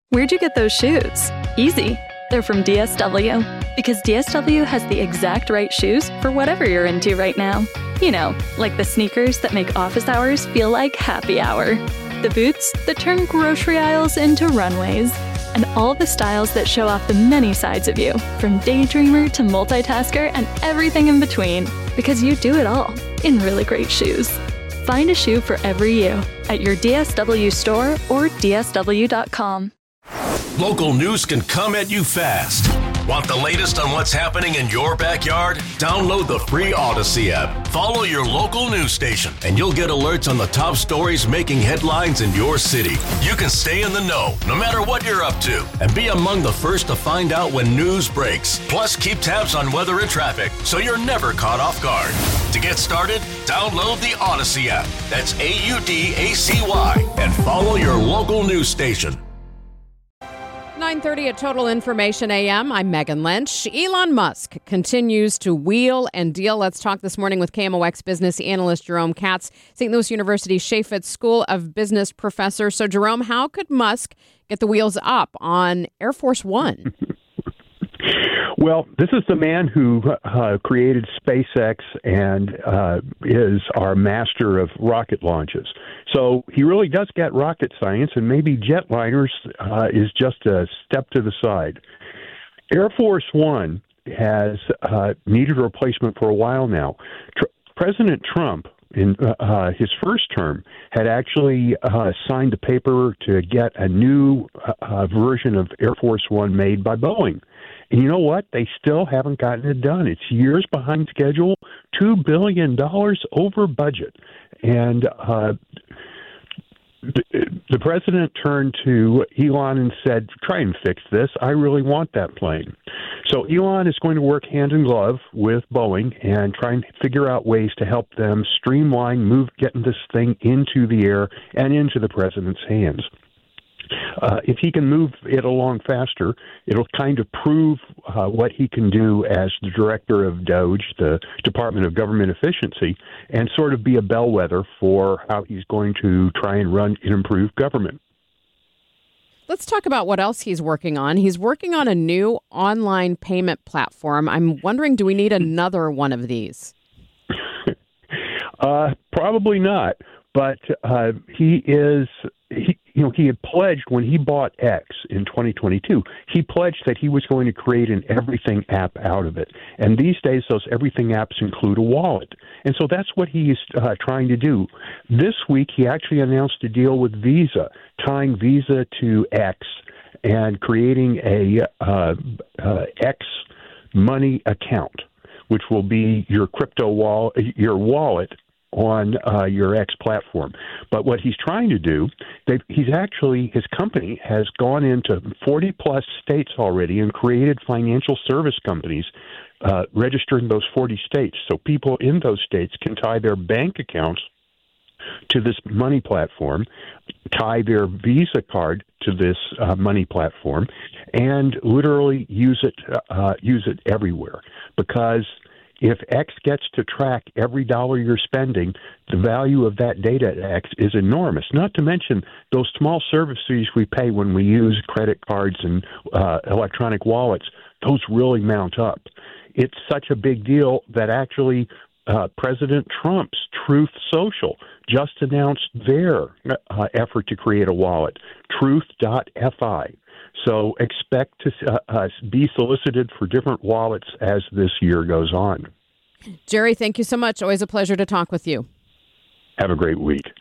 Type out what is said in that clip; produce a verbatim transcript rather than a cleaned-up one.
Where'd you get those shoes? Easy. They're from D S W. Because D S W has the exact right shoes for whatever you're into right now. You know, like the sneakers that make office hours feel like happy hour. The boots that turn grocery aisles into runways. And all the styles that show off the many sides of you, from daydreamer to multitasker and everything in between. Because you do it all in really great shoes. Find a shoe for every you at your D S W store or D S W dot com. Local news can come at you fast. Want the latest on what's happening in your backyard? Download the free Odyssey app. Follow your local news station, and you'll get alerts on the top stories making headlines in your city. You can stay in the know, no matter what you're up to, and be among the first to find out when news breaks. Plus, keep tabs on weather and traffic, so you're never caught off guard. To get started, download the Odyssey app. That's A U D A C Y, and follow your local news station. nine thirty at Total Information A M. I'm Megan Lynch. Elon Musk continues to wheel and deal. Let's talk this morning with K M O X business analyst Jerome Katz, Saint Louis University Chaffetz School of Business professor. So, Jerome, how could Musk get the wheels up on Air Force One? Well, this is the man who uh, created SpaceX and uh, is our master of rocket launches. So he really does get rocket science, and maybe jetliners uh, is just a step to the side. Air Force One has uh, needed a replacement for a while now. Tr- President Trump, in uh, his first term, had actually uh, signed the paper to get a new uh, version of Air Force One made by Boeing. And you know what? They still haven't gotten it done. It's years behind schedule, two billion dollars over budget. And uh, the, the president turned to Elon and said, try and fix this. I really want that plane. So Elon is going to work hand in glove with Boeing and try and figure out ways to help them streamline, move, getting this thing into the air and into the president's hands. Uh, if he can move it along faster, it'll kind of prove uh, what he can do as the director of DOGE, the Department of Government Efficiency, and sort of be a bellwether for how he's going to try and run and improve government. Let's talk about what else he's working on. He's working on a new online payment platform. I'm wondering, do we need another one of these? uh, probably not. But uh, he is, he, you know, he had pledged when he bought X in twenty twenty-two, he pledged that he was going to create an everything app out of it. And these days, those everything apps include a wallet. And so that's what he's uh, trying to do. This week, he actually announced a deal with Visa, tying Visa to X and creating a uh, uh, X money account, which will be your crypto wall, your wallet on uh, your X platform. But what he's trying to do, he's actually, his company has gone into forty plus states already and created financial service companies uh, registered in those forty states. So people in those states can tie their bank accounts to this money platform, tie their Visa card to this uh, money platform, and literally use it, uh, use it everywhere. Because if X gets to track every dollar you're spending, the value of that data at X is enormous, not to mention those small service fees we pay when we use credit cards and uh, electronic wallets. Those really mount up. It's such a big deal that actually uh, President Trump's Truth Social just announced their uh, effort to create a wallet, truth dot F I. So expect to uh, uh, be solicited for different wallets as this year goes on. Jerry, thank you so much. Always a pleasure to talk with you. Have a great week.